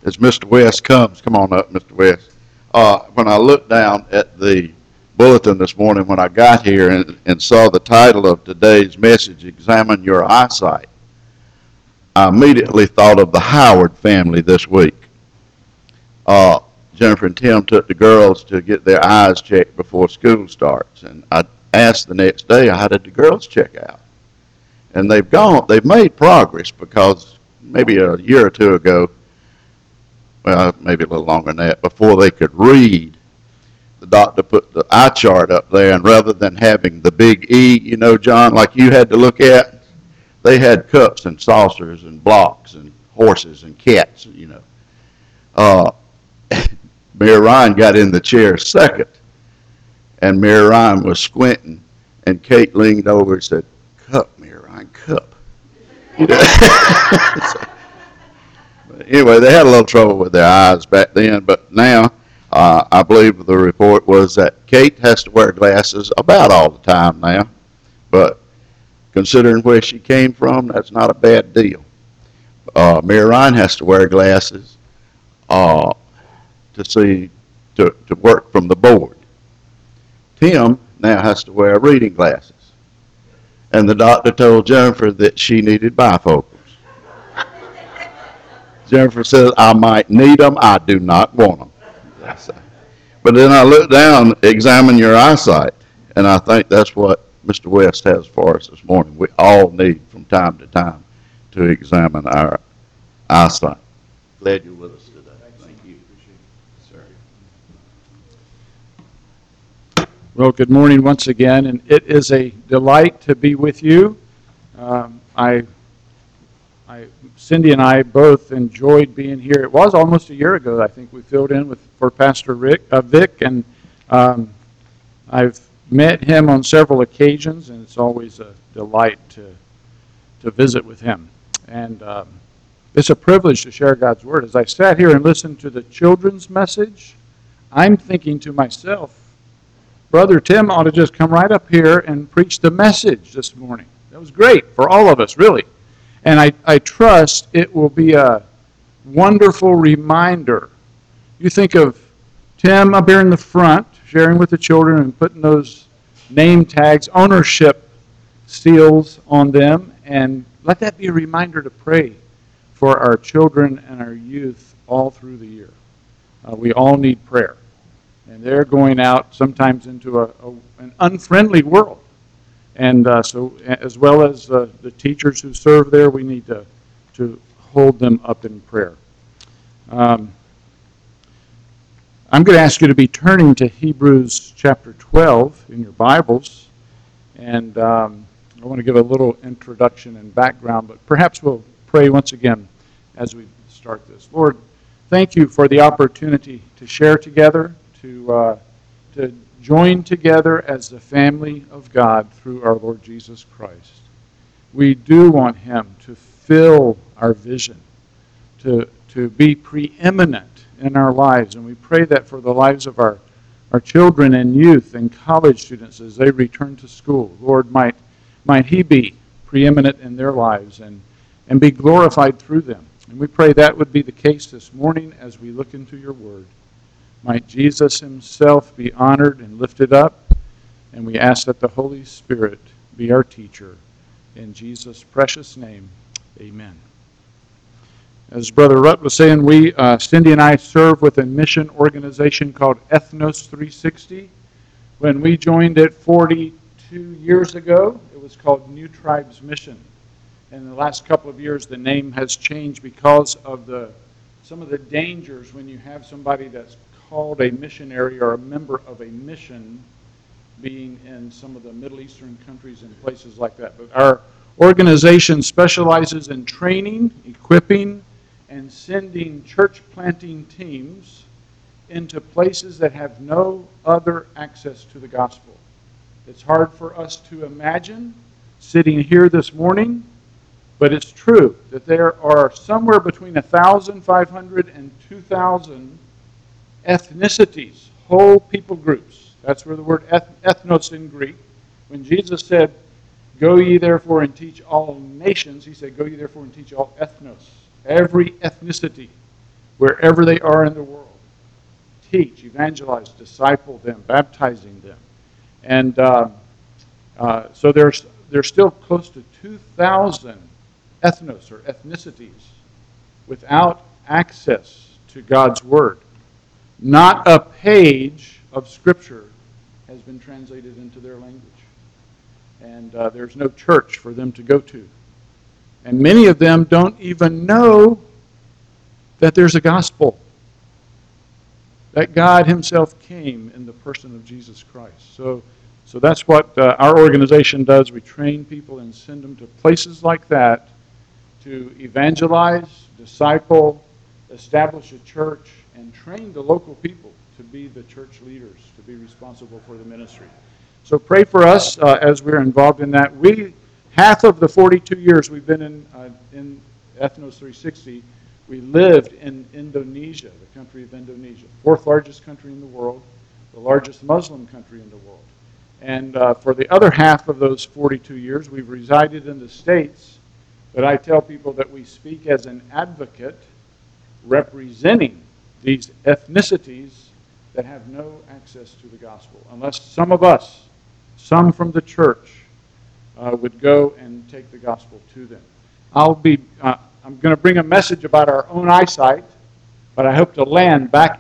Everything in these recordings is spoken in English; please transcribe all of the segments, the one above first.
As Mr. West comes, come on up, Mr. West. When I looked down at the bulletin this morning when I got here and saw the title of today's message, Examine Your Eyesight, I immediately thought of the Howard family this week. Jennifer and Tim took the girls to get their eyes checked before school starts, and I asked the next day, how did the girls check out? And they've made progress, because maybe a year or two ago, well, maybe a little longer than that, before they could read, the doctor put the eye chart up there, and rather than having the big E, you know, John, like you had to look at, they had cups and saucers and blocks and horses and cats, you know. Mary Ryan got in the chair second, and Mary Ryan was squinting, and Kate leaned over and said, "Cup, Mary Ryan, cup." Anyway, they had a little trouble with their eyes back then, but now I believe the report was that Kate has to wear glasses about all the time now, but considering where she came from, that's not a bad deal. Mary Ryan has to wear glasses to work from the board. Tim now has to wear reading glasses. And the doctor told Jennifer that she needed bifocals. Jennifer says, "I might need them, I do not want them." But then I looked down, examine your eyesight, and I think that's what Mr. West has for us this morning. We all need from time to time to examine our eyesight. Glad you're with us today. Thank you. Appreciate it, sir. Well, good morning once again, and it is a delight to be with you. Cindy and I both enjoyed being here. It was almost a year ago, I think, we filled in for Pastor Vic, and I've met him on several occasions, and it's always a delight to visit with him. And it's a privilege to share God's Word. As I sat here and listened to the children's message, I'm thinking to myself, Brother Tim ought to just come right up here and preach the message this morning. That was great for all of us, really. And I trust it will be a wonderful reminder. You think of Tim up here in the front, sharing with the children and putting those name tags, ownership seals on them, and let that be a reminder to pray for our children and our youth all through the year. We all need prayer. And they're going out sometimes into an unfriendly world. And so as well as the teachers who serve there, we need to hold them up in prayer. I'm going to ask you to be turning to Hebrews chapter 12 in your Bibles. And I want to give a little introduction and background, but perhaps we'll pray once again as we start this. Lord, thank you for the opportunity to share together, to join together as the family of God through our Lord Jesus Christ. We do want Him to fill our vision, to be preeminent in our lives, and we pray that for the lives of our children and youth and college students as they return to school. Lord, might He be preeminent in their lives and be glorified through them. And we pray that would be the case this morning as we look into your word. Might Jesus himself be honored and lifted up, and we ask that the Holy Spirit be our teacher. In Jesus' precious name, amen. As Brother Rutt was saying, Cindy and I serve with a mission organization called Ethnos 360. When we joined it 42 years ago, it was called New Tribes Mission. In the last couple of years, the name has changed because of some of the dangers when you have somebody that's called a missionary or a member of a mission being in some of the Middle Eastern countries and places like that. But our organization specializes in training, equipping, and sending church planting teams into places that have no other access to the gospel. It's hard for us to imagine sitting here this morning, but it's true that there are somewhere between 1,500 and 2,000 ethnicities, whole people groups. That's where the word ethnos in Greek. When Jesus said, "Go ye therefore and teach all nations," he said, "Go ye therefore and teach all ethnos," every ethnicity. wherever they are in the world. Teach, evangelize, disciple them, baptizing them. And so there's still close to 2,000 ethnos or ethnicities without access to God's Word. Not a page of Scripture has been translated into their language. And there's no church for them to go to. And many of them don't even know that there's a gospel, that God himself came in the person of Jesus Christ. So that's what our organization does. We train people and send them to places like that to evangelize, disciple, establish a church, and train the local people to be the church leaders, to be responsible for the ministry. So pray for us as we're involved in that. Half of the 42 years we've been in Ethnos 360, we lived in Indonesia, the country of Indonesia, fourth largest country in the world, the largest Muslim country in the world. And for the other half of those 42 years, we've resided in the States. But I tell people that we speak as an advocate representing these ethnicities that have no access to the gospel, unless some of us, some from the church, would go and take the gospel to them. I'm going to bring a message about our own eyesight, but I hope to land back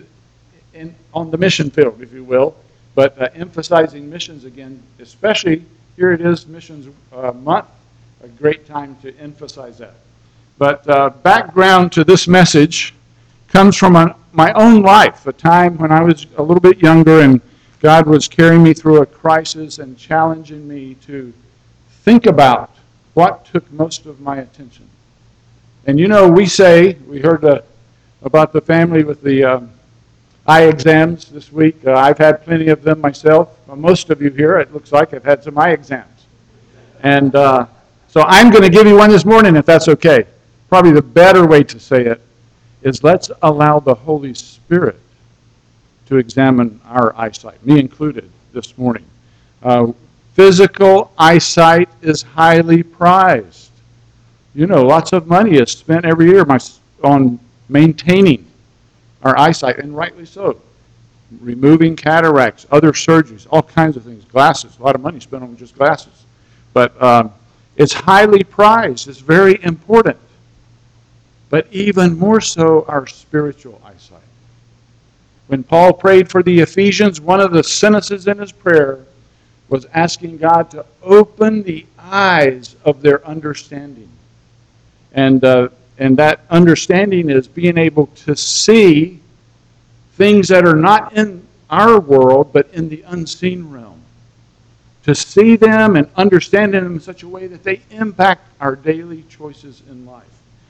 on the mission field, if you will, but emphasizing missions again, especially here it is, Missions Month, a great time to emphasize that. But background to this message comes from my own life, a time when I was a little bit younger and God was carrying me through a crisis and challenging me to think about what took most of my attention. And we heard about the family with the eye exams this week. I've had plenty of them myself. Well, most of you here, it looks like, have had some eye exams. And so I'm going to give you one this morning, if that's okay. Probably the better way to say it is let's allow the Holy Spirit to examine our eyesight, me included, this morning. Physical eyesight is highly prized. Lots of money is spent every year on maintaining our eyesight, and rightly so. Removing cataracts, other surgeries, all kinds of things. Glasses, a lot of money spent on just glasses. But it's highly prized. It's very important. But even more so, our spiritual eyesight. When Paul prayed for the Ephesians, one of the sentences in his prayer was asking God to open the eyes of their understanding. And that understanding is being able to see things that are not in our world, but in the unseen realm. To see them and understand them in such a way that they impact our daily choices in life.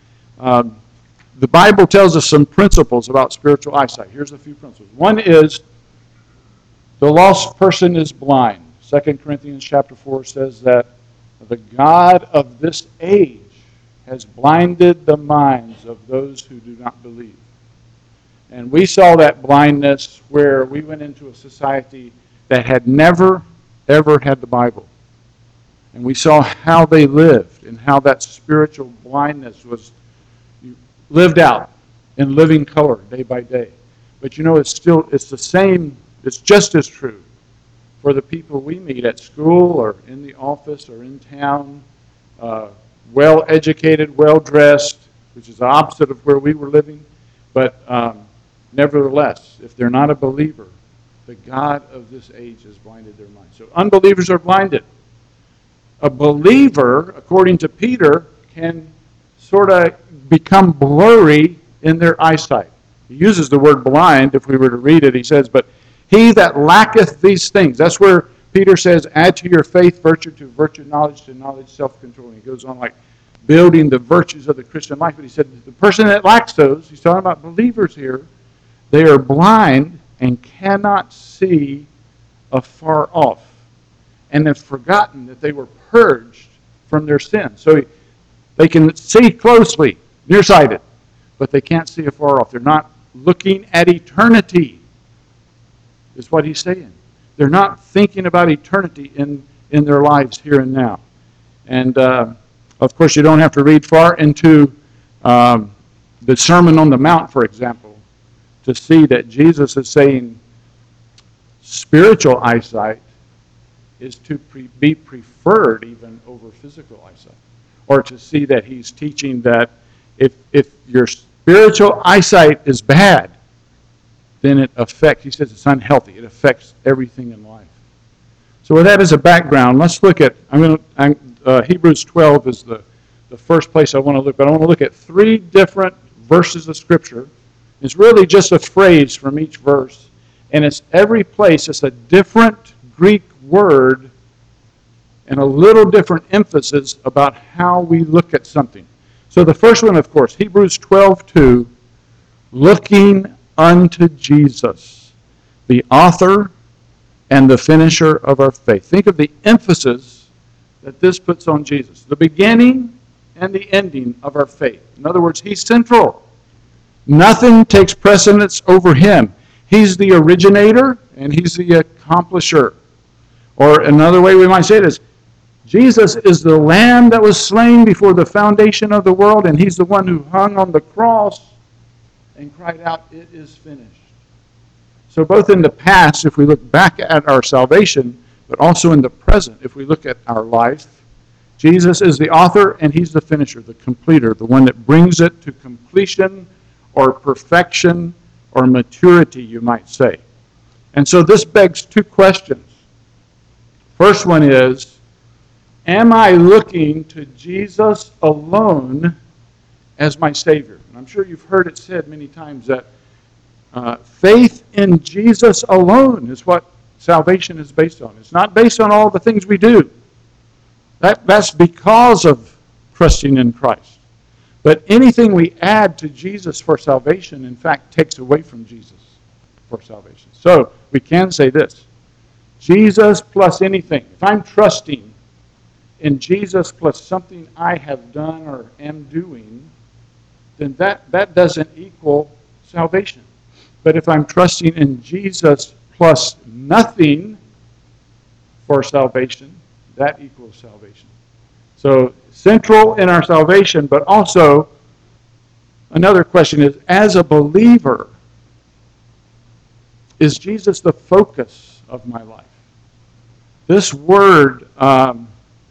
The Bible tells us some principles about spiritual eyesight. Here's a few principles. One is the lost person is blind. 2 Corinthians chapter 4 says that the God of this age has blinded the minds of those who do not believe. And we saw that blindness where we went into a society that had never, ever had the Bible. And we saw how they lived and how that spiritual blindness was lived out in living color day by day. But it's the same, it's just as true for the people we meet at school or in the office or in town, well-educated, well-dressed, which is the opposite of where we were living. But nevertheless, if they're not a believer, the God of this age has blinded their minds. So unbelievers are blinded. A believer, according to Peter, can sort of become blurry in their eyesight. He uses the word blind. If we were to read it, he says, but he that lacketh these things. That's where Peter says, add to your faith virtue, to virtue knowledge, to knowledge self-control. And he goes on like building the virtues of the Christian life. But he said, the person that lacks those, he's talking about believers here, they are blind and cannot see afar off, and have forgotten that they were purged from their sins. So they can see closely, nearsighted, but they can't see afar off. They're not looking at eternity, is what he's saying. They're not thinking about eternity in their lives here and now. And, of course, you don't have to read far into the the Sermon on the Mount, for example, to see that Jesus is saying spiritual eyesight is to be preferred even over physical eyesight. Or to see that he's teaching that if your spiritual eyesight is bad, then it affects, he says it's unhealthy. It affects everything in life. So with that as a background, let's look at, Hebrews 12 is the first place I want to look, but I want to look at 3 different verses of Scripture. It's really just a phrase from each verse, and it's every place it's a different Greek word and a little different emphasis about how we look at something. So the first one, of course, Hebrews 12:2, looking unto Jesus, the author and the finisher of our faith. Think of the emphasis that this puts on Jesus, the beginning and the ending of our faith. In other words, he's central. Nothing takes precedence over him. He's the originator and he's the accomplisher. Or another way we might say it is, Jesus is the Lamb that was slain before the foundation of the world, and he's the one who hung on the cross and cried out, "It is finished." So both in the past, if we look back at our salvation, but also in the present, if we look at our life, Jesus is the author and he's the finisher, the completer, the one that brings it to completion or perfection or maturity, you might say. And so this begs 2 questions. First one is, am I looking to Jesus alone as my Savior? And I'm sure you've heard it said many times that faith in Jesus alone is what salvation is based on. It's not based on all the things we do. That's because of trusting in Christ. But anything we add to Jesus for salvation, in fact, takes away from Jesus for salvation. So we can say this: Jesus plus anything. If I'm trusting in Jesus plus something I have done or am doing, then that doesn't equal salvation. But if I'm trusting in Jesus plus nothing for salvation, that equals salvation. So central in our salvation, but also another question is, as a believer, is Jesus the focus of my life? This word, the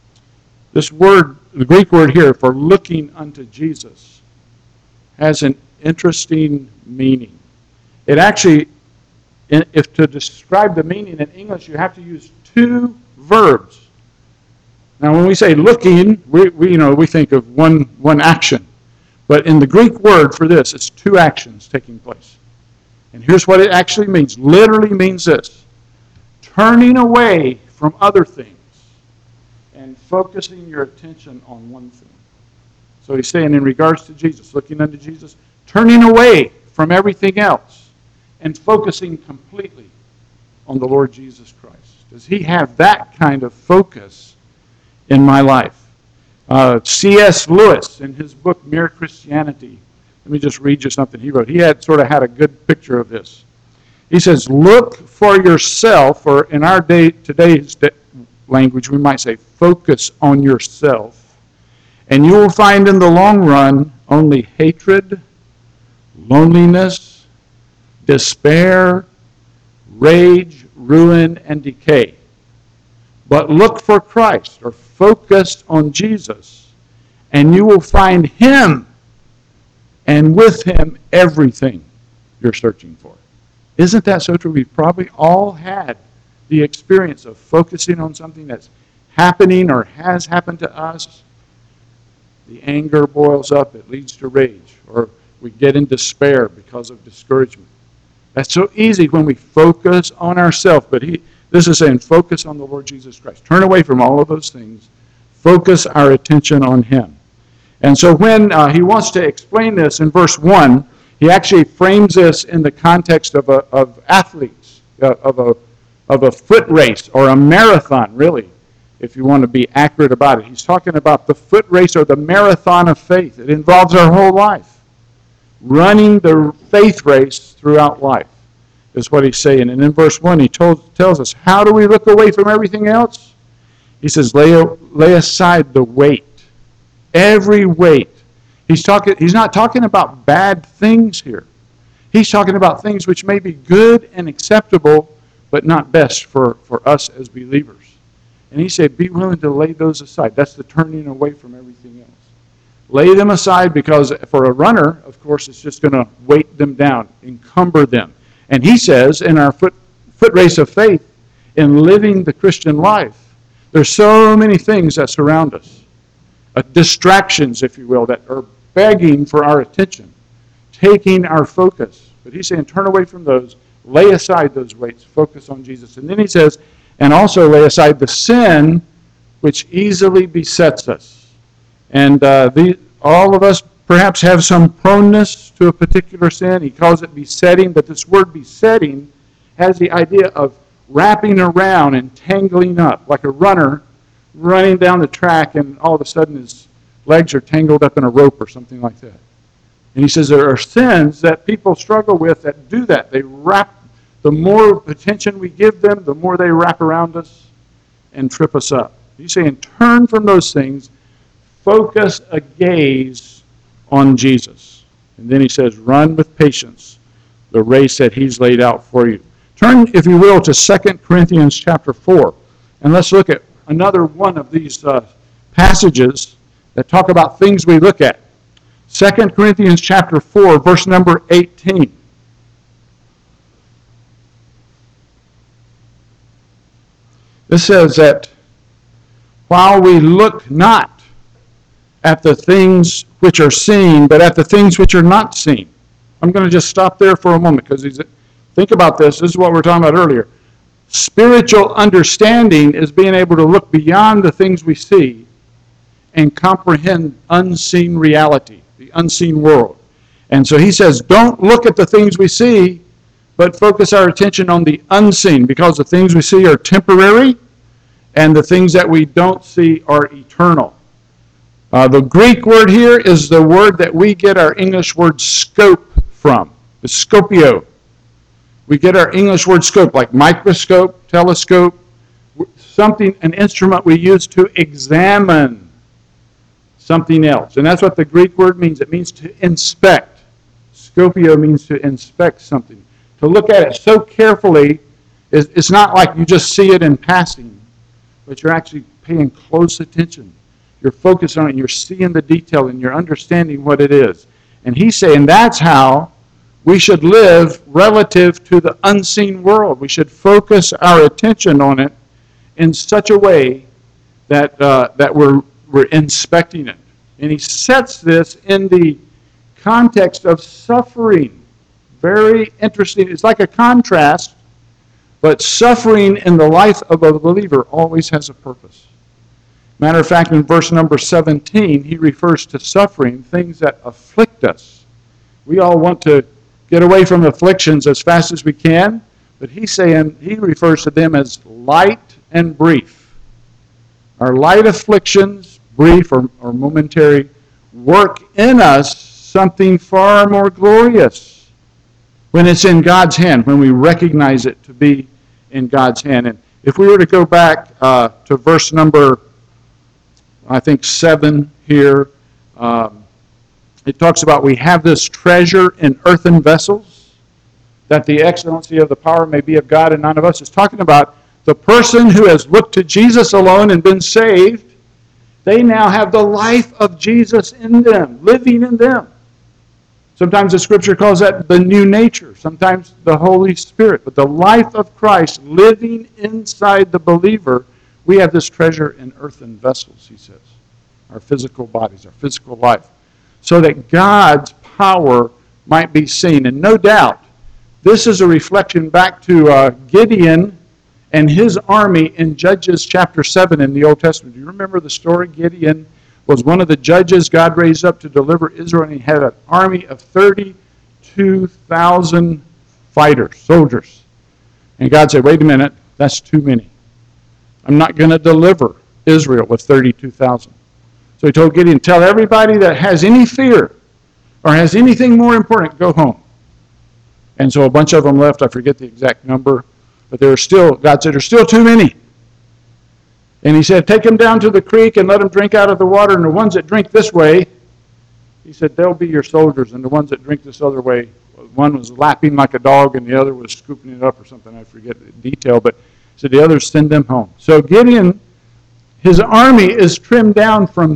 Greek word here for looking unto Jesus, has an interesting meaning. It actually, if to describe the meaning in English, you have to use 2 verbs. Now, when we say looking, we think of one action. But in the Greek word for this, it's 2 actions taking place. And here's what it actually means. Literally means this: turning away from other things and focusing your attention on one thing. So he's saying in regards to Jesus, looking unto Jesus, turning away from everything else and focusing completely on the Lord Jesus Christ. Does he have that kind of focus in my life? C.S. Lewis, in his book Mere Christianity, let me just read you something he wrote. He had a good picture of this. He says, look for yourself, or in our today's language, we might say, focus on yourself, and you will find in the long run only hatred, loneliness, despair, rage, ruin, and decay. But look for Christ, or focus on Jesus, and you will find him, and with him everything you're searching for. Isn't that so true? We've probably all had the experience of focusing on something that's happening or has happened to us. The anger boils up, it leads to rage, or we get in despair because of discouragement. That's so easy when we focus on ourselves, but this is saying focus on the Lord Jesus Christ. Turn away from all of those things. Focus our attention on him. And so when he wants to explain this in verse 1, he actually frames this in the context of athletes, of a foot race or a marathon, really, if you want to be accurate about it. He's talking about the foot race or the marathon of faith. It involves our whole life. Running the faith race throughout life is what he's saying. And in verse 1, he tells us, how do we look away from everything else? He says, lay aside the weight, every weight. He's not talking about bad things here. He's talking about things which may be good and acceptable, but not best for us as believers. And he said, be willing to lay those aside. That's the turning away from everything else. Lay them aside, because for a runner, of course, it's just going to weight them down, encumber them. And he says in our foot race of faith, in living the Christian life, there's so many things that surround us. Distractions, if you will, that are begging for our attention, taking our focus. But he's saying, turn away from those, lay aside those weights, focus on Jesus. And then he says, and also lay aside the sin which easily besets us. And all of us perhaps have some proneness to a particular sin. He calls it besetting, but this word besetting has the idea of wrapping around and tangling up, like a runner running down the track and all of a sudden his legs are tangled up in a rope or something like that. And he says there are sins that people struggle with that do that. They wrap, the more attention we give them, the more they wrap around us and trip us up. He's saying turn from those things, focus a gaze on Jesus. And then he says run with patience the race that he's laid out for you. Turn, if you will, to 2 Corinthians chapter 4. And let's look at another one of these passages that talk about things we look at. 2 Corinthians chapter 4, verse number 18. This says that while we look not at the things which are seen, but at the things which are not seen. I'm going to just stop there for a moment, because think about this. This is what we were talking about earlier. Spiritual understanding is being able to look beyond the things we see and comprehend unseen reality, the unseen world. And so he says, don't look at the things we see, but focus our attention on the unseen, because the things we see are temporary and the things that we don't see are eternal. The Greek word here is the word that we get our English word scope from, the scopio. We get our English word scope, like microscope, telescope, something, an instrument we use to examine something else. And that's what the Greek word means. It means to inspect. Scopio means to inspect something. To look at it so carefully, it's not like you just see it in passing, but you're actually paying close attention. You're focused on it, and you're seeing the detail, and you're understanding what it is. And he's saying that's how we should live relative to the unseen world. We should focus our attention on it in such a way that we're inspecting it. And he sets this in the context of suffering. Very interesting. It's like a contrast, but suffering in the life of a believer always has a purpose. Matter of fact, in verse number 17, he refers to suffering, things that afflict us. We all want to get away from afflictions as fast as we can, but he's saying, he refers to them as light and brief. Our light afflictions, brief or momentary, work in us something far more glorious when it's in God's hand, when we recognize it to be in God's hand. And if we were to go back to verse number, I think 7 here, it talks about we have this treasure in earthen vessels, that the excellency of the power may be of God and not of us. It's talking about the person who has looked to Jesus alone and been saved. They now have the life of Jesus in them, living in them. Sometimes the Scripture calls that the new nature, sometimes the Holy Spirit. But the life of Christ living inside the believer, we have this treasure in earthen vessels, he says. Our physical bodies, our physical life. So that God's power might be seen. And no doubt, this is a reflection back to Gideon and his army in Judges chapter 7 in the Old Testament. Do you remember the story? Gideon was one of the judges God raised up to deliver Israel, and he had an army of 32,000 fighters, soldiers. And God said, wait a minute, that's too many. I'm not going to deliver Israel with 32,000. So he told Gideon, tell everybody that has any fear or has anything more important, go home. And so a bunch of them left. I forget the exact number. But there are still, God said, there's still too many. And he said, take them down to the creek and let them drink out of the water. And the ones that drink this way, He said, they'll be your soldiers, and the ones that drink this other way, one was lapping like a dog and the other was scooping it up or something. I forget the detail, but so the others send them home. So Gideon, his army is trimmed down from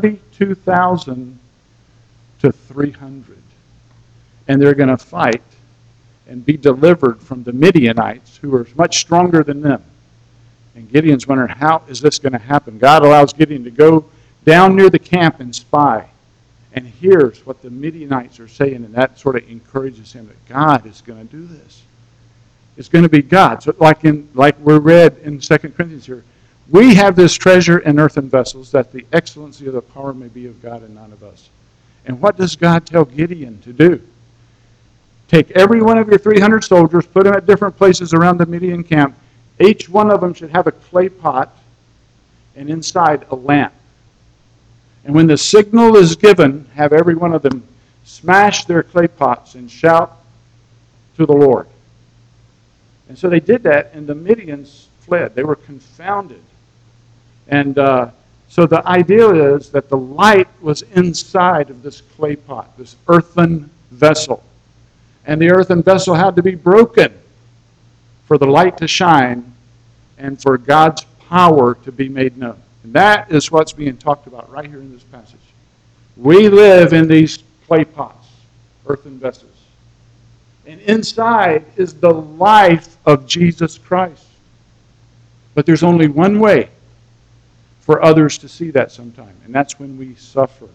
32,000 to 300. And they're going to fight and be delivered from the Midianites, who are much stronger than them. And Gideon's wondering, how is this going to happen? God allows Gideon to go down near the camp and spy. And hears what the Midianites are saying, and that sort of encourages him that God is going to do this. It's going to be God. So like we're read in 2 Corinthians here, we have this treasure in earthen vessels, that the excellency of the power may be of God and none of us. And what does God tell Gideon to do? Take every one of your 300 soldiers, put them at different places around the Midian camp. Each one of them should have a clay pot, and inside a lamp. And when the signal is given, have every one of them smash their clay pots and shout to the Lord. And so they did that, and the Midians fled. They were confounded. And so the idea is that the light was inside of this clay pot, this earthen vessel. And the earthen vessel had to be broken for the light to shine and for God's power to be made known. And that is what's being talked about right here in this passage. We live in these clay pots, earthen vessels. And inside is the life of Jesus Christ. But there's only one way for others to see that sometime, and that's when we suffer.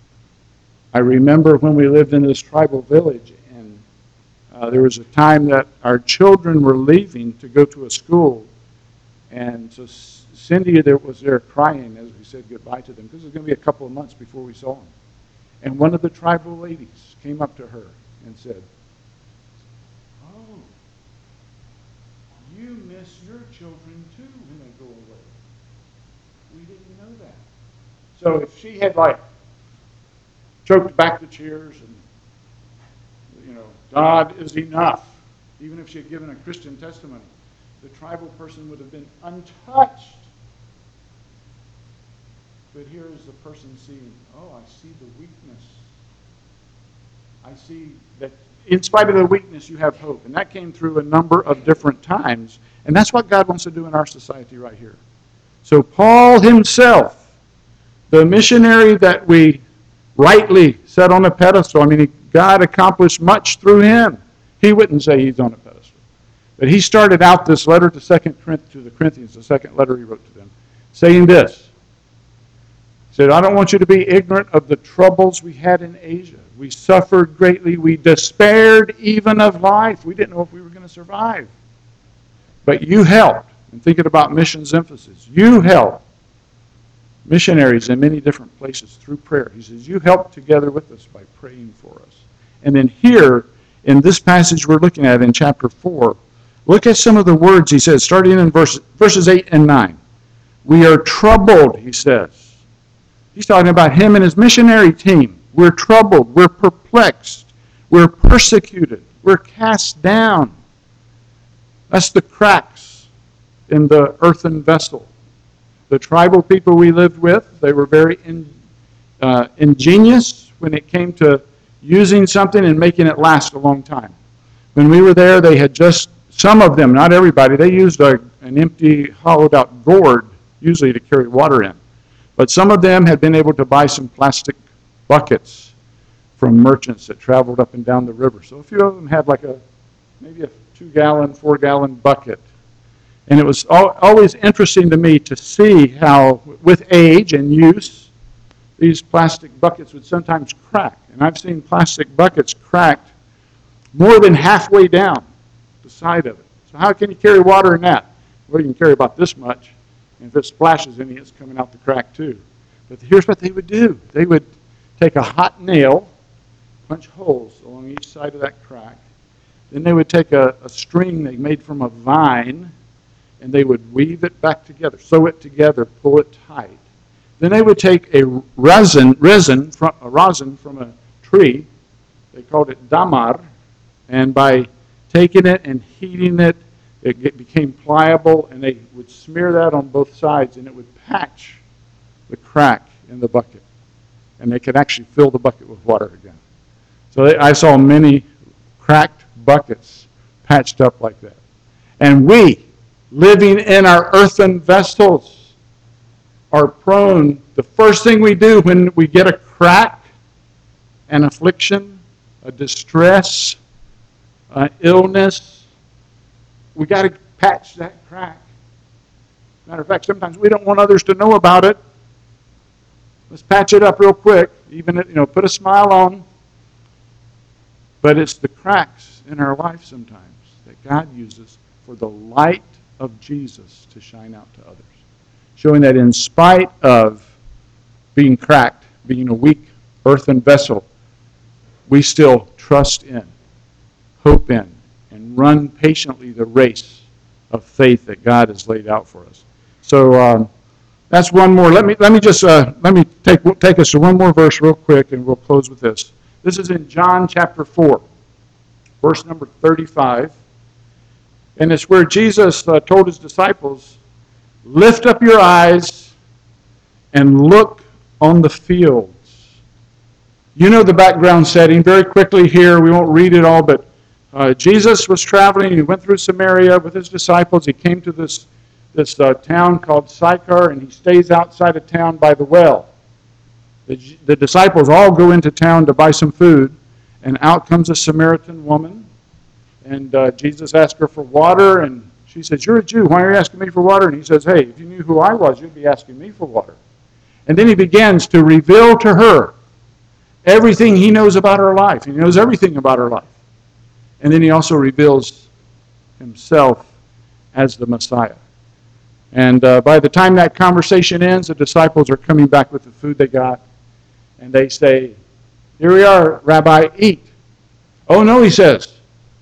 I remember when we lived in this tribal village, and there was a time that our children were leaving to go to a school, and so Cindy was there crying as we said goodbye to them, because it was going to be a couple of months before we saw them. And one of the tribal ladies came up to her and said, "Oh, you miss your children too when they go away. We didn't know that." So if she had choked back the tears and, God is enough, even if she had given a Christian testimony, the tribal person would have been untouched. But here is the person seeing, oh, I see the weakness. I see that in spite of the weakness, you have hope. And that came through a number of different times. And that's what God wants to do in our society right here. So Paul himself, the missionary that we rightly set on a pedestal, God accomplished much through him. He wouldn't say he's on a pedestal. But he started out this letter to the Corinthians, the second letter he wrote to them, saying this. He said, I don't want you to be ignorant of the troubles we had in Asia. We suffered greatly. We despaired even of life. We didn't know if we were going to survive. But you helped. And thinking about missions emphasis, you helped missionaries in many different places through prayer. He says, you helped together with us by praying for us. And then here, in this passage we're looking at in chapter 4, look at some of the words he says, starting in verses 8 and 9. We are troubled, he says. He's talking about him and his missionary team. We're troubled. We're perplexed. We're persecuted. We're cast down. That's the cracks in the earthen vessel. The tribal people we lived with, they were very ingenious when it came to using something and making it last a long time. When we were there, they had some of them, not everybody, they used an empty, hollowed-out gourd, usually to carry water in. But some of them had been able to buy some plastic buckets from merchants that traveled up and down the river. So a few of them had maybe a 2-gallon, 4-gallon bucket. And it was always interesting to me to see how, with age and use, these plastic buckets would sometimes crack. And I've seen plastic buckets cracked more than halfway down the side of it. So how can you carry water in that? Well, you can carry about this much. And if it splashes any, it's coming out the crack too. But here's what they would do. They would take a hot nail, punch holes along each side of that crack. Then they would take a string they made from a vine, and they would weave it back together, sew it together, pull it tight. Then they would take a rosin from a tree. They called it damar, and by taking it and heating it, it became pliable, and they would smear that on both sides, and it would patch the crack in the bucket. and they could actually fill the bucket with water again. So I saw many cracked buckets patched up like that. And we, living in our earthen vessels, are prone, the first thing we do when we get a crack, an affliction, a distress, an illness, we got to patch that crack. Matter of fact, sometimes we don't want others to know about it. Let's patch it up real quick. Even, put a smile on. But it's the cracks in our life sometimes that God uses for the light of Jesus to shine out to others. Showing that in spite of being cracked, being a weak earthen vessel, we still trust in, hope in, and run patiently the race of faith that God has laid out for us. So that's one more. Let me take us to one more verse real quick, and we'll close with this. This is in John chapter 4, verse number 35. And it's where Jesus told his disciples, lift up your eyes and look on the fields. You know the background setting. Very quickly here, we won't read it all, but Jesus was traveling. He went through Samaria with his disciples. He came to this town called Sychar, and he stays outside of town by the well. The disciples all go into town to buy some food, and out comes a Samaritan woman. And Jesus asked her for water, and she says, you're a Jew. Why are you asking me for water? And he says, hey, if you knew who I was, you'd be asking me for water. And then he begins to reveal to her everything he knows about her life. He knows everything about her life. And then he also reveals himself as the Messiah. And by the time that conversation ends, the disciples are coming back with the food they got. And they say, here we are, Rabbi, eat. Oh, no, he says,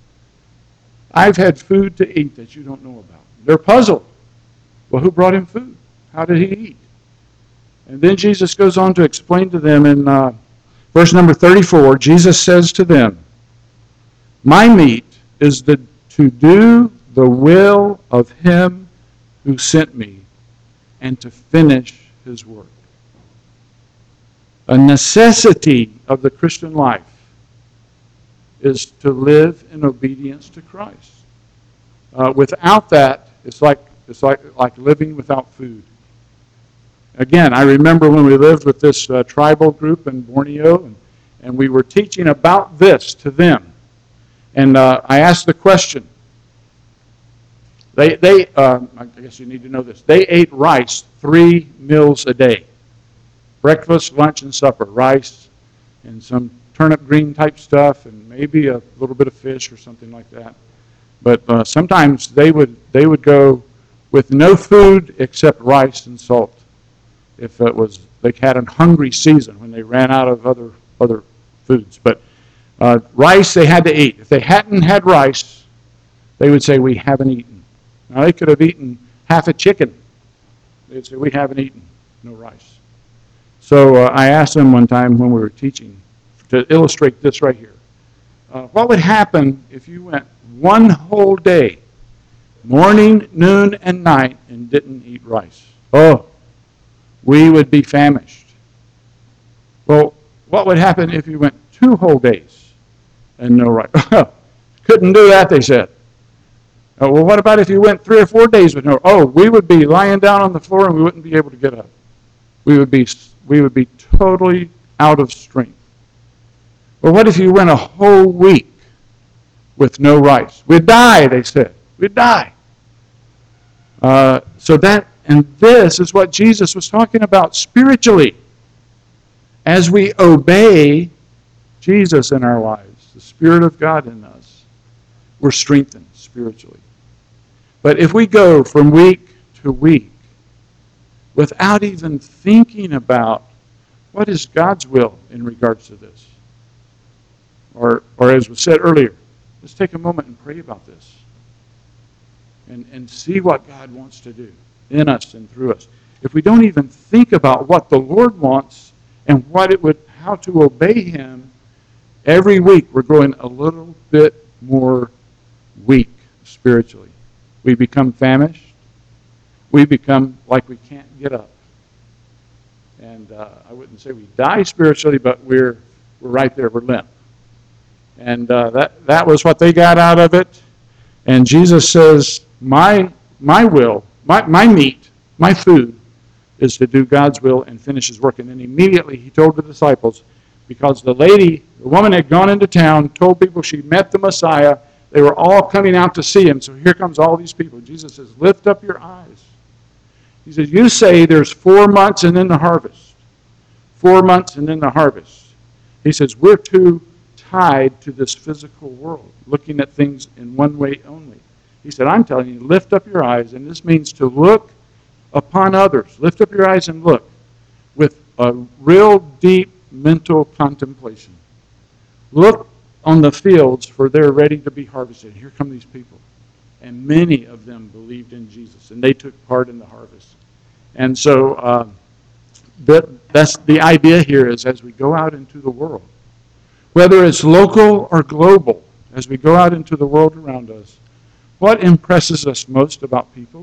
I've had food to eat that you don't know about. They're puzzled. Well, who brought him food? How did he eat? And then Jesus goes on to explain to them in verse number 34, Jesus says to them, my meat is to do the will of him who sent me and to finish his work. A necessity of the Christian life is to live in obedience to Christ. Without that, it's like living without food. Again, I remember when we lived with this tribal group in Borneo, and we were teaching about this to them. And I asked the question. I guess you need to know this. They ate rice 3 meals a day. Breakfast, lunch, and supper. Rice and some turnip green type stuff, and maybe a little bit of fish or something like that. But sometimes they would go with no food except rice and salt. If it was, they had a hungry season when they ran out of other foods. But rice they had to eat. If they hadn't had rice, they would say, we haven't eaten. Now they could have eaten half a chicken. They'd say, we haven't eaten, no rice. So I asked them one time when we were teaching to illustrate this right here. What would happen if you went one whole day, morning, noon, and night, and didn't eat rice? Oh, we would be famished. Well, what would happen if you went 2 whole days and no rice? Couldn't do that, they said. Well, what about if you went 3 or 4 days with no? Oh, we would be lying down on the floor and we wouldn't be able to get up. We would be totally out of strength. Well, what if you went a whole week with no rice? We'd die, they said. We'd die. And this is what Jesus was talking about spiritually. As we obey Jesus in our lives, the Spirit of God in us, we're strengthened spiritually. But if we go from week to week without even thinking about what is God's will in regards to this, or as was said earlier, let's take a moment and pray about this and see what God wants to do in us and through us. If we don't even think about what the Lord wants and how to obey Him, every week we're growing a little bit more weak spiritually. We become famished. We become like we can't get up. And I wouldn't say we die spiritually, but we're right there. We're limp. And that was what they got out of it. And Jesus says, my will, my meat, my food is to do God's will and finish his work. And then immediately he told the disciples, because the woman had gone into town, told people she met the Messiah. They were all coming out to see him. So here comes all these people. Jesus says, lift up your eyes. He says, you say there's 4 months and then the harvest. 4 months and then the harvest. He says, we're too tied to this physical world, looking at things in one way only. He said, I'm telling you, lift up your eyes, and this means to look upon others. Lift up your eyes and look with a real deep mental contemplation. Look on the fields, for they're ready to be harvested. Here come these people. And many of them believed in Jesus, and they took part in the harvest. And so that's the idea here is as we go out into the world, whether it's local or global, as we go out into the world around us, what impresses us most about people?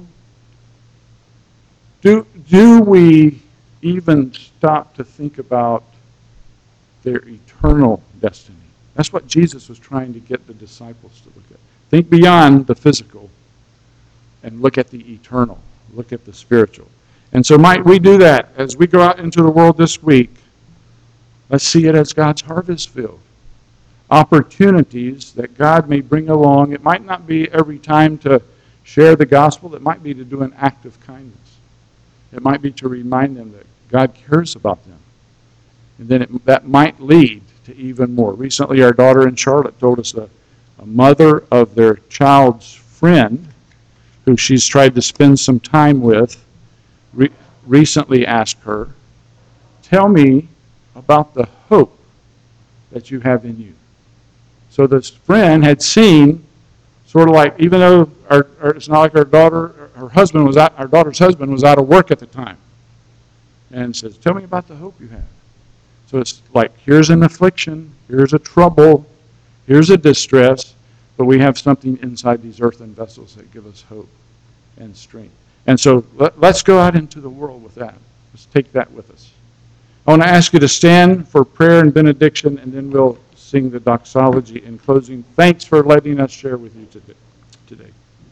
Do we even stop to think about their eternal destiny? That's what Jesus was trying to get the disciples to look at. Think beyond the physical and look at the eternal, look at the spiritual. And so might we do that as we go out into the world this week? Let's see it as God's harvest field. Opportunities that God may bring along. It might not be every time to share the gospel. It might be to do an act of kindness. It might be to remind them that God cares about them. And then that might lead to even more. Recently, our daughter in Charlotte told us a mother of their child's friend, who she's tried to spend some time with, recently asked her, tell me about the hope that you have in you. So this friend had seen, sort of like, even though it's not like our daughter's husband was out of work at the time, and says, tell me about the hope you have. So it's like, here's an affliction, here's a trouble, here's a distress, but we have something inside these earthen vessels that give us hope and strength. And so let's go out into the world with that. Let's take that with us. I want to ask you to stand for prayer and benediction, and then we'll sing the doxology in closing. Thanks for letting us share with you today.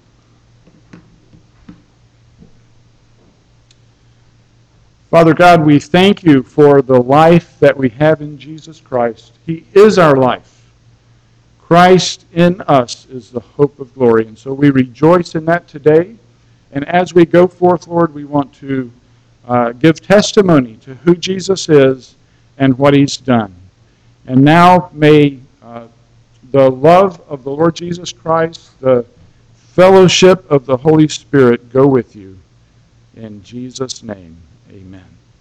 Father God, we thank you for the life that we have in Jesus Christ. He is our life. Christ in us is the hope of glory. And so we rejoice in that today. And as we go forth, Lord, we want to give testimony to who Jesus is and what he's done. And now may the love of the Lord Jesus Christ, the fellowship of the Holy Spirit go with you. In Jesus' name, amen.